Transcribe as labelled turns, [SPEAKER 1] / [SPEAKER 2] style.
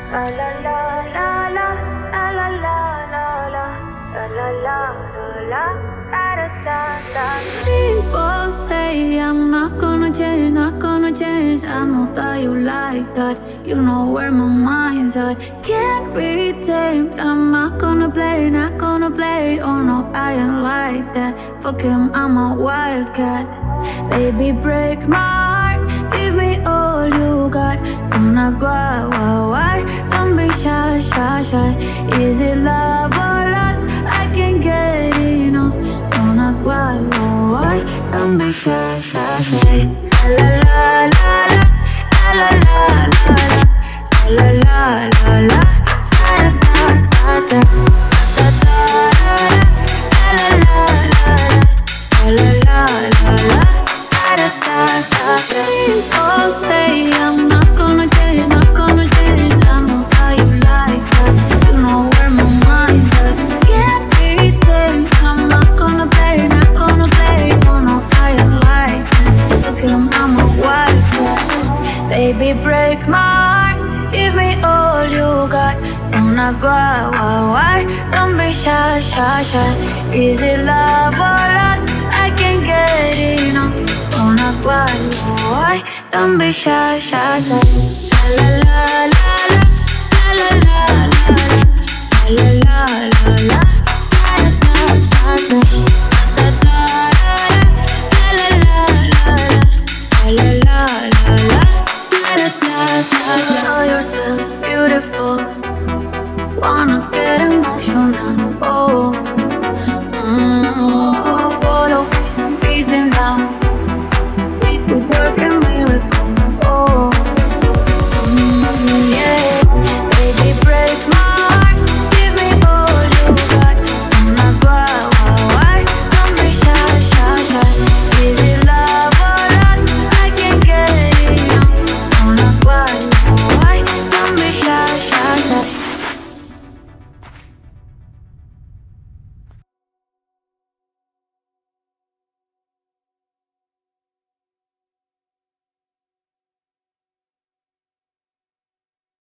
[SPEAKER 1] La la la la la la la la la la la la la la la da da. People say I'm not gonna change, not gonna change. I know that you like that. You know where my mind's at. Can't be tamed. I'm not gonna play, not gonna play. Oh no, I ain't like that. Fuck him, I'm a wildcat. Baby, break my heart. Give me all you got. Don't ask why. Don't be shy, shy, shy. Is it love or lust? I can't get enough. Don't ask why. Don't be shy, shy, shy. La la la la la la la la la la la la da da da da da da la la la la la la da da da. People say I'm not gonna change, not gonna change. I know how you like that. You know where my mind's at. Can't be tamed. I'm not gonna play, not gonna play. Oh no, I ain't like that. Look him, I'm a wildcat. Baby, break my heart. Give me all you got. Don't ask why. Don't be shy, shy, shy. Is it love or lust? I can't get enough. Don't ask why. Don't be shy, shy, shy. La la la